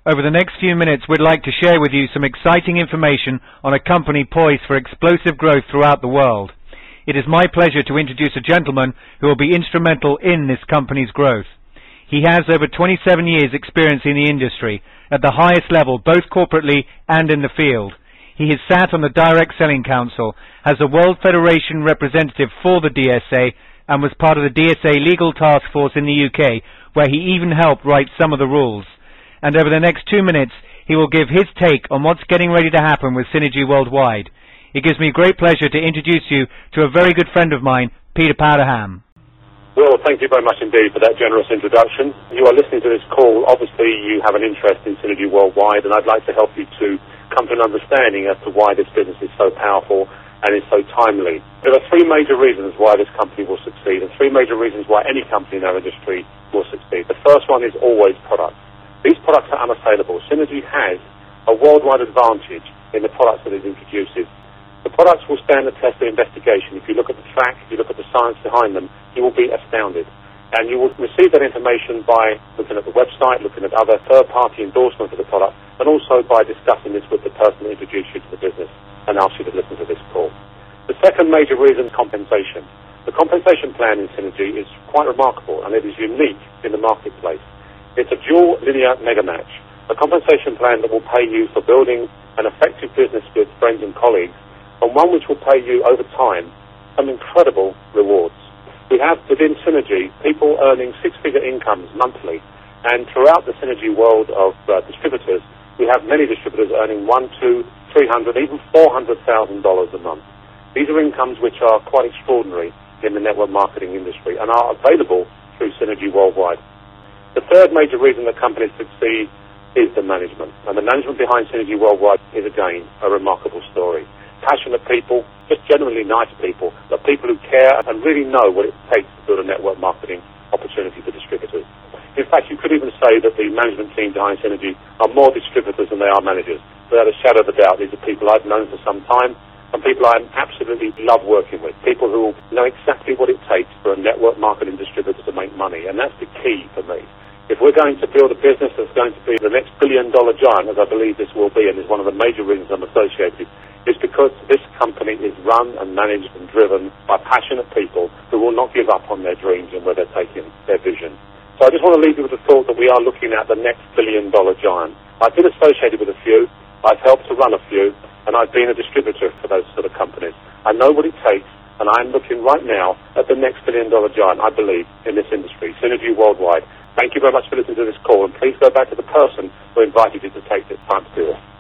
Over the next few minutes, we'd like to share with you some exciting information on a company poised for explosive growth throughout the world. It is my pleasure to introduce a gentleman who will be instrumental in this company's growth. He has over 27 years' experience in the industry, at the highest level, both corporately and in the field. He has sat on the Direct Selling Council, as a World Federation representative for the DSA, and was part of the DSA Legal Task Force in the UK, where he even helped write some of the rules. And over the next 2 minutes, he will give his take on what's getting ready to happen with Synergy Worldwide. It gives me great pleasure to introduce you to a very good friend of mine, Peter Powderham. Well, thank you very much indeed for that generous introduction. You are listening to this call. Obviously, you have an interest in Synergy Worldwide, and I'd like to help you to come to an understanding as to why this business is so powerful and is so timely. There are three major reasons why this company will succeed, and three major reasons why any company in our industry will succeed. The first one is always product. These products are unassailable. Synergy has a worldwide advantage in the products that it introduces. The products will stand the test of investigation. If you look at the facts, if you look at the science behind them, you will be astounded. And you will receive that information by looking at the website, looking at other third-party endorsements of the product, and also by discussing this with the person that introduced you to the business and asked you to listen to this call. The second major reason is compensation. The compensation plan in Synergy is quite remarkable, and it is unique in the marketplace. It's a dual linear mega match, a compensation plan that will pay you for building an effective business with friends and colleagues, and one which will pay you over time some incredible rewards. We have within Synergy people earning six-figure incomes monthly, and throughout the Synergy world of distributors, we have many distributors earning $100,000, $200,000, $300,000, even $400,000 a month. These are incomes which are quite extraordinary in the network marketing industry and are available through Synergy Worldwide. The third major reason that companies succeed is the management. And the management behind Synergy Worldwide is, again, a remarkable story. Passionate people, just genuinely nice people, but people who care and really know what it takes to build a network marketing opportunity for distributors. In fact, you could even say that the management team behind Synergy are more distributors than they are managers. Without a shadow of a doubt, these are people I've known for some time and people I absolutely love working with, people who know exactly what it takes for a network marketing distributor to make money, and that's the key for me. If we're going to build a business that's going to be the next billion-dollar giant, as I believe this will be, and is one of the major reasons I'm associated, is because this company is run and managed and driven by passionate people who will not give up on their dreams and where they're taking their vision. So I just want to leave you with the thought that we are looking at the next billion-dollar giant. I've been associated with a few, I've helped to run a few, and I've been a distributor for those sort of companies. I know what it takes, and I'm looking right now at the next billion-dollar giant, I believe, in this industry, Synergy Worldwide. Thank you very much for listening to this call, and please go back to the person who invited you to take this time to do this.